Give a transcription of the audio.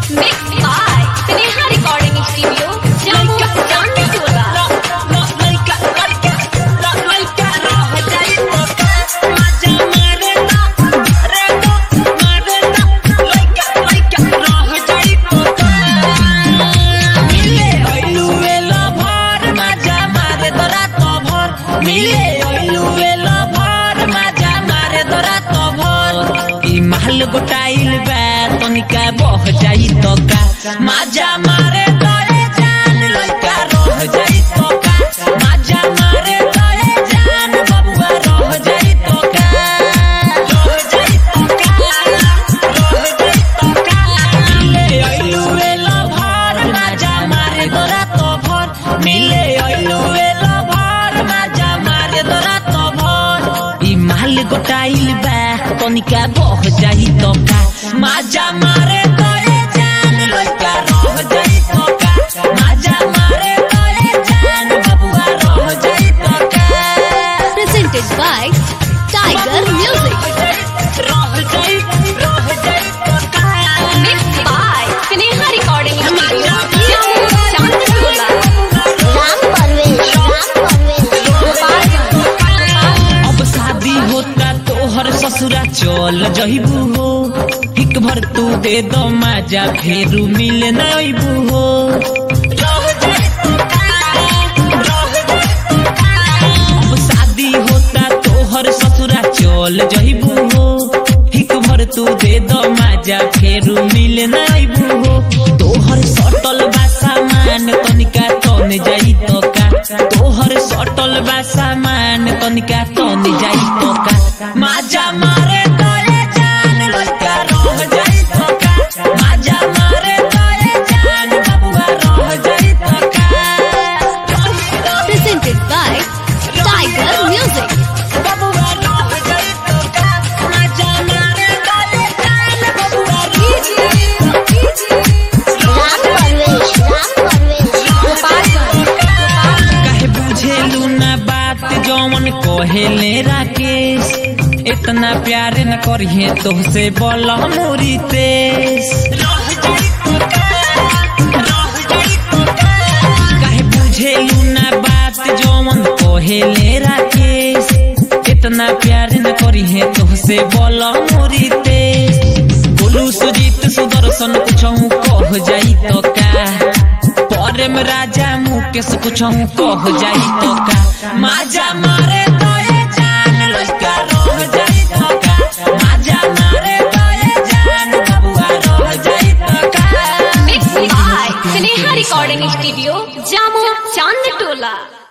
Mixed by Sneha Recording Studio, Jammu, Chanditola. महल गोटाइल बा तनिका बह जाई तो का माजा मारे तोरे जान लइका रह जाई तो का माजा मारे तोरे जान बबुआ रह जाई तो का रह जाई तो का रह जाई तो का मिले आइलू एलो भर माजा मारे तोरा तो भर मिले आइलू एलो भर माजा मारे तोरा तो भर ई महल गोटाइल बा तनिका बह जाई तो का माजा मारे तोरे जान लइका रह जाई तो का माजा मारे तोरे जान बबुआ रह जाई तो का Presented by Tiger Music. रह जाई तो का Mixed by Sneha Recording Studio, Jammu, Chanditola. अब शादी होता तोहर ससुरा चल जइबू हो एक भर तू दे दो माजा फेरू मिल न अइबू हो अब शादी होता तोहर ससुरा चल जइबू हो एक भर तू दे दो माजा फेरू मिल न अइबू हो तोहर सटल बा सामान तनिका तन जाई तो का तोहर सटल बा सामान तनिका तन जाई तो का माजा मारे तोरे जान लइका रह जाई तो का माजा मारे तोरे जान बबुआ रह जाई तो का Presented by Tiger Music. बबुआ रह जाई तो का माजा मारे तोरे जान बबुआ काहे बुझेलू ना बात जौन कहेले राकेश इतना प्यार न करिए तोहसे बोल मोरी तेज काहे बुझेलू ना बात जौन कहेले राकेश इतना प्यार न करिए तोहसे बोल मोरी तेज बोलू सुजीत सुदर्शन कुछहू कह जाई तो का प्रेम राजा मुकेश कुछहू कह जाई तो का माजा मारे तोरे जान लइका रह जाई तो का माजा मारे तोरे जान बबुआ रह जाई तो का Mixed by Sneha Recording Studio, Jammu, Chanditola.